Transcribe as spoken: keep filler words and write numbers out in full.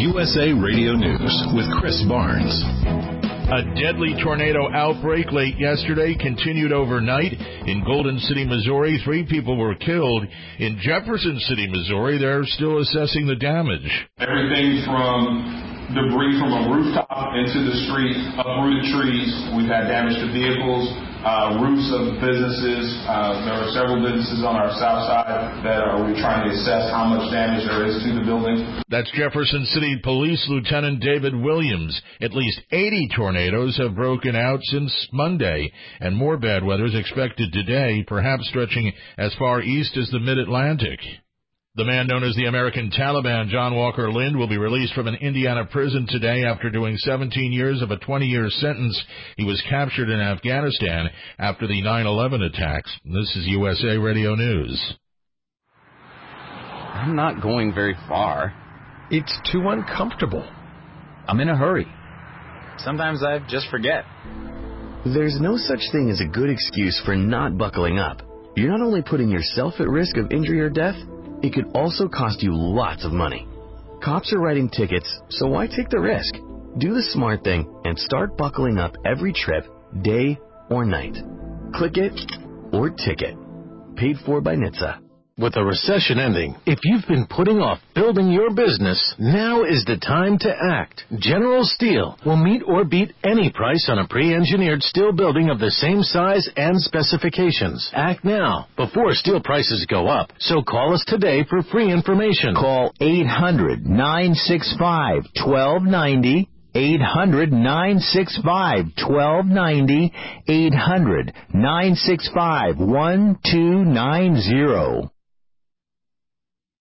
U S A Radio News with Chris Barnes. A deadly tornado outbreak late yesterday continued overnight. In Golden City, Missouri, three people were killed. In Jefferson City, Missouri, they're still assessing the damage. Everything from debris from a rooftop into the street, uprooted trees. We've had damage to vehicles, uh, roofs of businesses. Uh, there are several businesses on our south side that are we trying to assess how much damage there is to the building. That's Jefferson City Police Lieutenant David Williams. At least eighty tornadoes have broken out since Monday, and more bad weather is expected today, perhaps stretching as far east as the mid-Atlantic. The man known as the American Taliban, John Walker Lind, will be released from an Indiana prison today after doing seventeen years of a twenty-year sentence. He was captured in Afghanistan after the nine eleven attacks. This is U S A Radio News. I'm not going very far. It's too uncomfortable. I'm in a hurry. Sometimes I just forget. There's no such thing as a good excuse for not buckling up. You're not only putting yourself at risk of injury or death, it could also cost you lots of money. Cops are writing tickets, so why take the risk? Do the smart thing and start buckling up every trip, day or night. Click it or ticket. Paid for by N H T S A. With a recession ending, if you've been putting off building your business, now is the time to act. General Steel will meet or beat any price on a pre-engineered steel building of the same size and specifications. Act now, before steel prices go up. So call us today for free information. Call eight hundred, nine six five, one two nine zero. eight hundred, nine six five, one two nine zero. eight hundred, nine six five, one two nine zero.